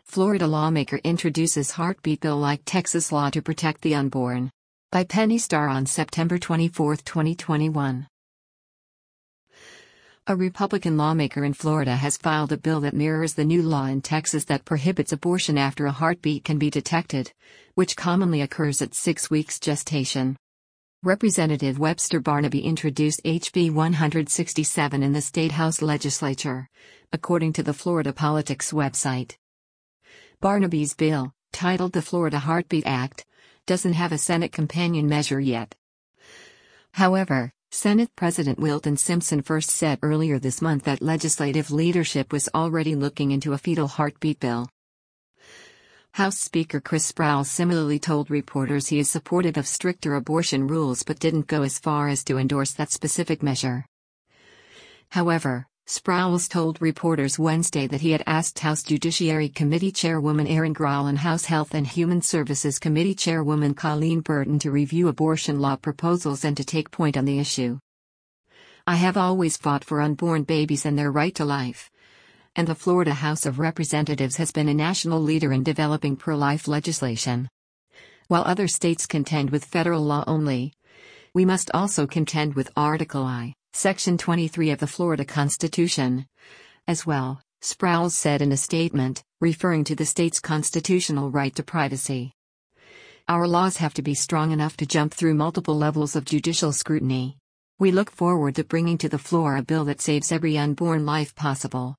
Florida lawmaker introduces heartbeat bill like Texas law to protect the unborn. By Penny Starr on September 24, 2021. A Republican lawmaker in Florida has filed a bill that mirrors the new law in Texas that prohibits abortion after a heartbeat can be detected, which commonly occurs at 6 weeks gestation. Representative Webster Barnaby introduced HB 167 in the State House legislature, according to the Florida Politics website. Barnaby's bill, titled the Florida Heartbeat Act, doesn't have a Senate companion measure yet. However, Senate President Wilton Simpson first said earlier this month that legislative leadership was already looking into a fetal heartbeat bill. House Speaker Chris Sprowls similarly told reporters he is supportive of stricter abortion rules but didn't go as far as to endorse that specific measure. However, Sprowls told reporters Wednesday that he had asked House Judiciary Committee Chairwoman Erin Grall and House Health and Human Services Committee Chairwoman Colleen Burton to review abortion law proposals and to take point on the issue. "I have always fought for unborn babies and their right to life. And the Florida House of Representatives has been a national leader in developing pro-life legislation. While other states contend with federal law only, we must also contend with Article I, Section 23 of the Florida Constitution, as well," Sprowls said in a statement, referring to the state's constitutional right to privacy. "Our laws have to be strong enough to jump through multiple levels of judicial scrutiny. We look forward to bringing to the floor a bill that saves every unborn life possible."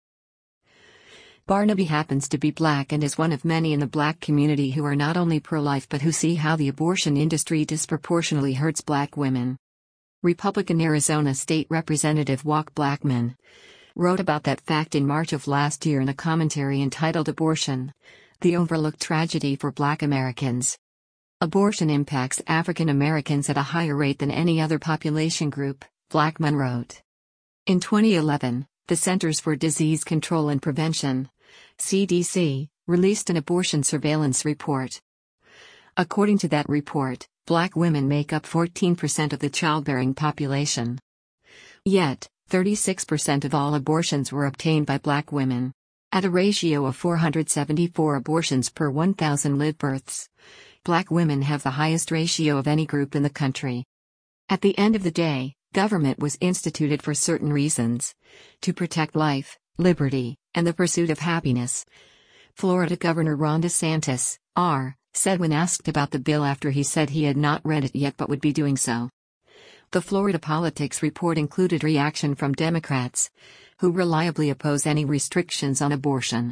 Barnaby happens to be black and is one of many in the black community who are not only pro-life but who see how the abortion industry disproportionately hurts black women. Republican Arizona State Representative Walt Blackman wrote about that fact in March of last year in a commentary entitled Abortion: The Overlooked Tragedy for Black Americans. "Abortion impacts African Americans at a higher rate than any other population group," Blackman wrote. In 2011, the Centers for Disease Control and Prevention, CDC, released an abortion surveillance report. According to that report, black women make up 14% of the childbearing population. Yet, 36% of all abortions were obtained by black women. At a ratio of 474 abortions per 1,000 live births, black women have the highest ratio of any group in the country. At the end of the day, government was instituted for certain reasons: to protect life, liberty, and the pursuit of happiness. Florida Governor Ron DeSantis, R., said when asked about the bill after he said he had not read it yet but would be doing so. The Florida Politics report included reaction from Democrats, who reliably oppose any restrictions on abortion.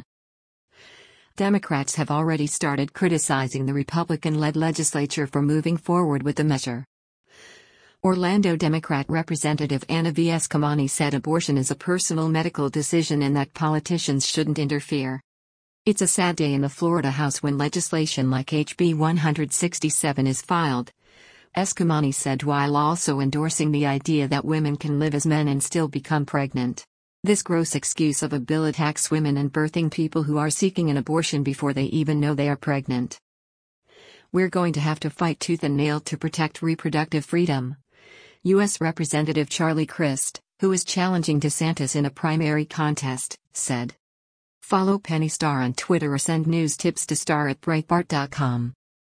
Democrats have already started criticizing the Republican-led legislature for moving forward with the measure. Orlando Democrat Representative Anna V. Eskamani said abortion is a personal medical decision and that politicians shouldn't interfere. "It's a sad day in the Florida House when legislation like HB 167 is filed," Eskamani said, while also endorsing the idea that women can live as men and still become pregnant. "This gross excuse of a bill attacks women and birthing people who are seeking an abortion before they even know they are pregnant. We're going to have to fight tooth and nail to protect reproductive freedom," U.S. Representative Charlie Crist, who is challenging DeSantis in a primary contest, said. Follow Penny Starr on Twitter or send news tips to star@breitbart.com.